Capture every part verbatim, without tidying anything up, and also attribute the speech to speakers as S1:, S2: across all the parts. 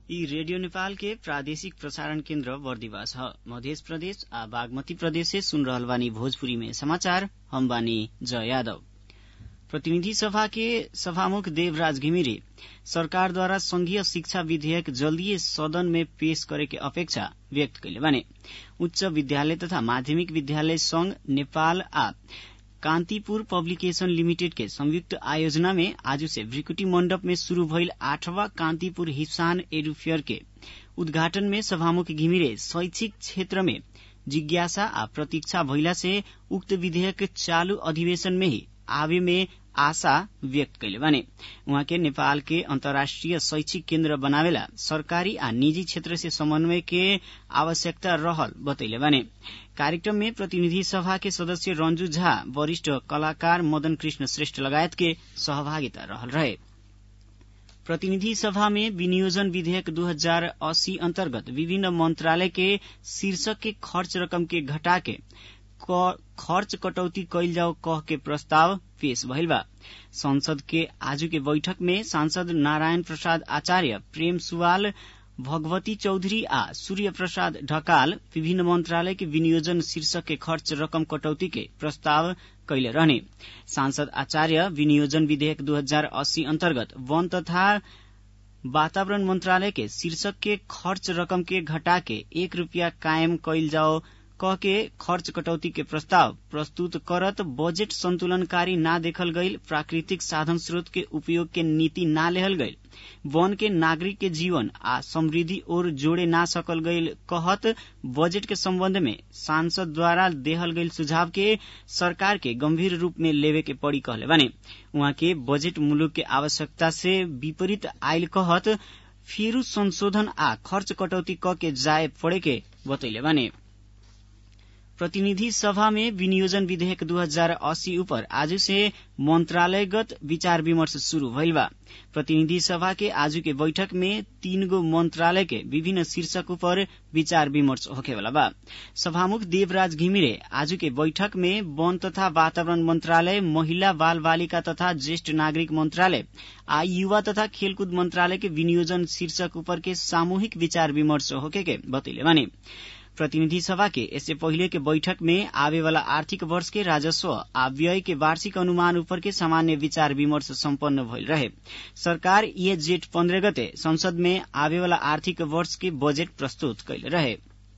S1: यी रेडियो नेपाल के प्रादेशिक प्रसारण केन्द्र बर्दिवास ह मध्य प्रदेश आ बागमती प्रदेश से सुन रहल बानी भोजपुरी में समाचार। हम बानी जय यादव। प्रतिनिधि सभा के सभामुख देवराज घिमिरे सरकार द्वारा संघीय शिक्षा विधेयक जल्दीय सदन में पेश करे के अपेक्षा व्यक्त कैले बाने। उच्च विद्यालय तथा माध्यमिक विद्यालय संघ नेपाल आ कान्तिपुर पब्लिकेशन लिमिटेड के संयुक्त आयोजना में आज से भ्रिकुटी मंडप में शुरू भइल आठवां कान्तिपुर हिप्सान एडुफेयर के उद्घाटन में सभामुख घिमिरे शैक्षिक क्षेत्र में जिज्ञासा आ प्रतीक्षा भइला से उक्त विधेयक चालू अधिवेशन में ही आवे में आशा व्यक्त कैले बाने। उहाँ के नेपाल के अंतर्राष्ट्रीय शैक्षिक केन्द्र बनावेला सरकारी आ निजी क्षेत्र से समन्वय के आवश्यकता रहल बतैले बाने। कार्यक्रम में प्रतिनिधि सभा के सदस्य रंजू झा, वरिष्ठ कलाकार मदन कृष्ण श्रेष्ठ लगायत के सहभागिता रहल रहे। प्रतिनिधि सभा में विनियोजन विधेयक दो हजार अस्सी अंतर्गत विभिन्न मंत्रालय के शीर्षक के खर्च रकम के घटा के खर्च कटौती कैल जाओ कह के प्रस्ताव पेश भइल बा। संसद के आजू के बैठक में सांसद नारायण प्रसाद आचार्य, प्रेम सुवाल, भगवती चौधरी आ सूर्य प्रसाद ढकाल विभिन्न मंत्रालय के विनियोजन शीर्षक के खर्च रकम कटौती के प्रस्ताव कैले रहने। सांसद आचार्य विनियोजन विधेयक दो हजार अस्सी अंतर्गत वन तथा वातावरण मंत्रालय के शीर्षक के खर्च रकम के घटा के एक रूपया कायम कैल जाओ कह के खर्च कटौती के प्रस्ताव प्रस्तुत करत बजेट संतुलनकारी ना देखल गईल, प्राकृतिक साधन स्रोत के उपयोग के नीति ना लेहल गईल, वन के नागरिक के जीवन आ समृद्धि और जोड़े ना सकल गईल कहत बजेट के संबंध में सांसद द्वारा देहल गईल सुझाव के सरकार के गंभीर रूप में लेवे के पड़ी कहले बाने। उहाँ के बजेट मुलुक के आवश्यकता से विपरीत आयल कहत फेरू संशोधन आ खर्च कटौती क के जाए पड़े के बतैले बाने। प्रतिनिधि सभा में विनियोजन विधेयक दो हजार अस्सी ऊपर आज से मंत्रालयगत विचार विमर्श शुरू भइल बा। प्रतिनिधि सभा के आज के बैठक में तीन गो मंत्रालय के विभिन्न शीर्षक ऊपर विचार विमर्श होखेवाला बा। सभामुख देवराज घिमिरे आज के बैठक में वन तथा वातावरण मंत्रालय, महिला बाल बालिका तथा ज्येष्ठ नागरिक मंत्रालय आ युवा तथा खेलकूद मंत्रालय के विनियोजन शीर्षक ऊपर के सामूहिक विचार विमर्श होके के बतैले बाने। प्रतिनिधि सभा के इससे पहले के बैठक में आवे वाला आर्थिक वर्ष के राजस्व आ व्यय के वार्षिक अनुमान ऊपर के सामान्य विचार विमर्श सम्पन्न भइल रहे। सरकार ये जेठ पंद्रह गते संसद में आवे वाला आर्थिक वर्ष के बजेट प्रस्तुत कैले रहे।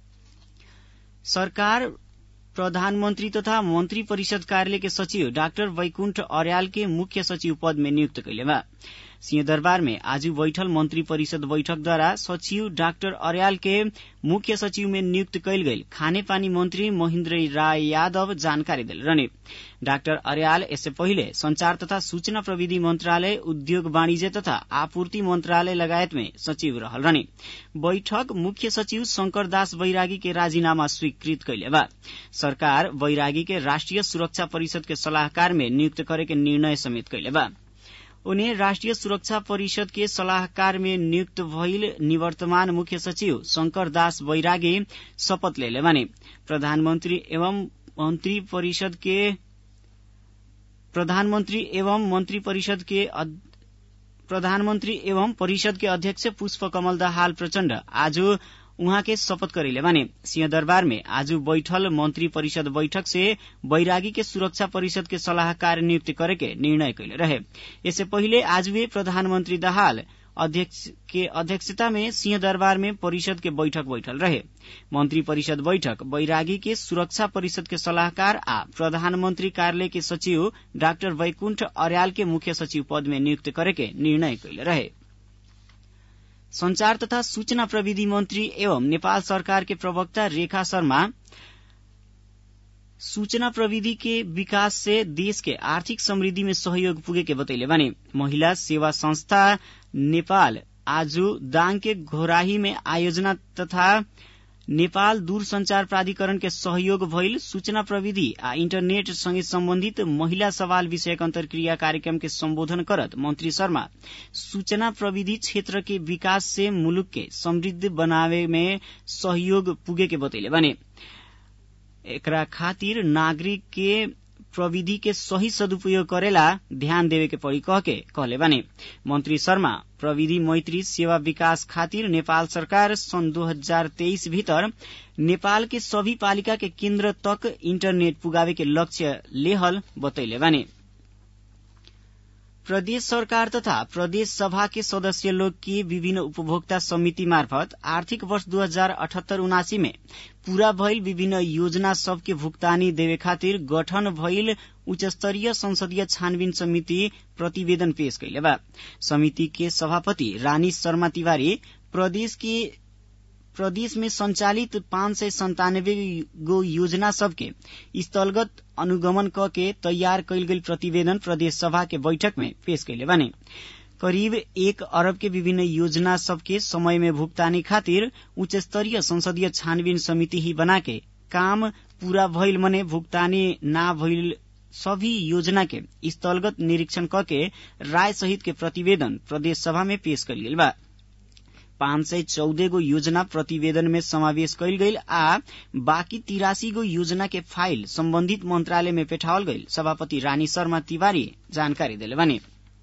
S1: सरकार प्रधानमंत्री तथा मंत्री परिषद कार्यालय के सचिव डाक्टर वैकुण्ठ अर्याल के मुख्य सचिव पद में नियुक्त कैले बा। सिंहदरबार में आज बैठल मंत्री परिषद बैठक द्वारा सचिव डाक्टर अर्याल के मुख्य सचिव में नियुक्त कैल गई खाने पानी मंत्री महेन्द्र राय यादव जानकारी दिल रहने। डाक्टर अर्याल इससे पहले संचार तथा सूचना प्रविधि मंत्रालय, उद्योग वाणिज्य तथा आपूर्ति मंत्रालय लगायत में सचिव रहल रहने। बैठक मुख्य सचिव शंकर दास बैरागी के राजीनामा स्वीकृत कैले बा। सरकार बैरागी के राष्ट्रीय सुरक्षा परिषद के सलाहकार में नियुक्त करे के निर्णय समेत कैले बा। उन्हें राष्ट्रीय सुरक्षा परिषद के सलाहकार में नियुक्त भइल निवर्तमान मुख्य सचिव शंकर दास बैरागी शपथ लेले बाने। प्रधानमंत्री एवं मंत्री परिषद के प्रधानमंत्री एवं मंत्री परिषद के प्रधानमंत्री एवं परिषद के अध्यक्ष पुष्प कमल दाहाल प्रचण्ड आज उहाँ के शपथ करेले बाने। सिंहदरबार में आज बैठल मंत्री परिषद बैठक से बैरागी के सुरक्षा परिषद के सलाहकार नियुक्त करे के निर्णय कैले रहे। इससे पहले आज वे प्रधानमंत्री दाहाल अध्यक्ष के अध्यक्षता में सिंहदरबार में परिषद के बैठक बैठल रहे। मंत्री परिषद बैठक बैरागी के सुरक्षा परिषद के सलाहकार आ प्रधानमंत्री कार्यालय के सचिव डाक्टर वैकुण्ठ अर्याल के मुख्य सचिव पद में नियुक्त करे के निर्णय कैले रहे। संचार तथा सूचना प्रविधि मंत्री एवं नेपाल सरकार के प्रवक्ता रेखा शर्मा सूचना प्रविधि के विकास से देश के आर्थिक समृद्धि में सहयोग पुगे के बतैले बाने। महिला सेवा संस्था नेपाल आज दाङ के घोराही में आयोजना तथा नेपाल दूरसंचार प्राधिकरण के सहयोग भइल सूचना प्रविधि आ इंटरनेट सँगै सम्बन्धित महिला सवाल विषयक अन्तर्क्रिया कार्यक्रम के सम्बोधन करत मंत्री शर्मा सूचना प्रविधि क्षेत्र के विकास से मुलुक के समृद्ध बनावे में सहयोग पुगे के बतैले बाने। एकरा खातिर नागरिक के प्रविधि के सही सदुपयोग करेला ध्यान देवे के पड़ी कह के कहले बानी। मंत्री शर्मा प्रविधि मैत्री सेवा विकास खातिर नेपाल सरकार सन् दो हजार तेईस भीतर नेपाल के सभी पालिका के केन्द्र तक इंटरनेट पुगावे के लक्ष्य लेहल बतैले बानी। प्रदेश सरकार तथा प्रदेश सभा के सदस्य लोग की विभिन्न उपभोक्ता समिति मार्फत आर्थिक वर्ष दो हजार अठहत्तर उनासी में पूरा भइल विभिन्न योजना सबके भुक्तानी देवे खातिर गठन भइल उच्च स्तरीय संसदीय छानबीन समिति प्रतिवेदन पेश कैले बा। समिति के सभापति रानी शर्मा तिवारी प्रदेश के प्रदेश में संचालित पाँच सय संतानब्बे गो योजना सबके स्थलगत अनुगमन क के तैयार कैल गेल प्रतिवेदन प्रदेश सभा के बैठक में पेश कैले बानी। करीब एक अरब के विभिन्न योजना सबके समय में भुगतानी खातिर उच्च स्तरीय संसदीय छानबीन समिति ही बना के काम पूरा भइल मने भुगतानी ना भइल सभी योजना के स्थलगत निरीक्षण क के राय सहित के प्रतिवेदन प्रदेश सभा में पेश कैल गेल बा। पाँच सय चौदह गो योजना प्रतिवेदन में समावेश कैल गईल आ बाकी तिरासी गो योजना के फाइल संबंधित मंत्रालय में पेठावल गईल सभापति रानी शर्मा तिवारी जानकारी देले बानी।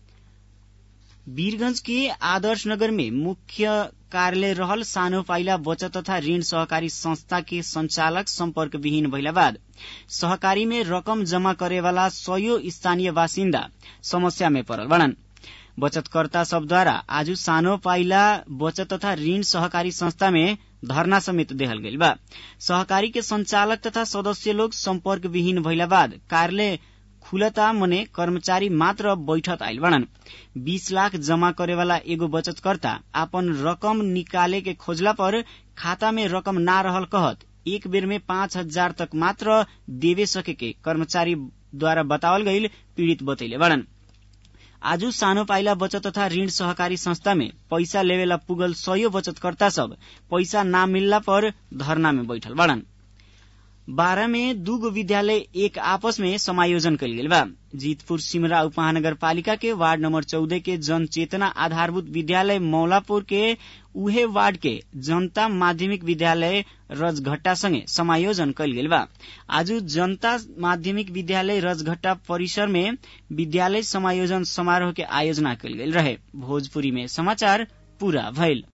S1: वीरगंज के आदर्श नगर में मुख्य कार्यालय रहल सानो पाइला बचत तथा ऋण सहकारी संस्था के संचालक संपर्क विहीन भइला बाद सहकारी में रकम जमा करेवाला सयौं स्थानीय बासिन्दा समस्या में परल बड़न। बचतकर्ता सबद्वारा आज सानो पाइला बचत तथा ऋण सहकारी संस्था में धरना समेत देहल गईल बा। सहकारी के संचालक तथा सदस्य लोग संपर्क विहीन भइला बाद कार्यालय खुलता मने कर्मचारी मात्र बैठत आइल बड़न। बीस लाख जमा करेवाला एगो बचतकर्ता आपन रकम निकाले के खोजला पर खाता में रकम ना रहल कहत एक बेर में पाँच हजार तक मात्र देवे सके के कर्मचारी द्वारा बतावल गईल पीड़ित बतैले बड़न। आज सानो पाइला बचत तथा ऋण सहकारी संस्था में पैसा लेवेला पुगल सयौं बचतकर्ता सब पैसा ना मिलला पर धरना में बैठल बड़न। बारह में दूगो विद्यालय एक आपस में समायोजन कइल गेल बा। जीतपुर सिमरा उपमहानगर पालिका के वार्ड नंबर चौदह के जन चेतना आधारभूत विद्यालय मौलापुर के उहे वार्ड के जनता माध्यमिक विद्यालय रजघट्टा संगे समायोजन कइल गेल बा। आज जनता माध्यमिक विद्यालय रजघट्टा परिसर में विद्यालय समायोजन समारोह के आयोजना कइल गेल रहे। भोजपुरी में समाचार पूरा भइल।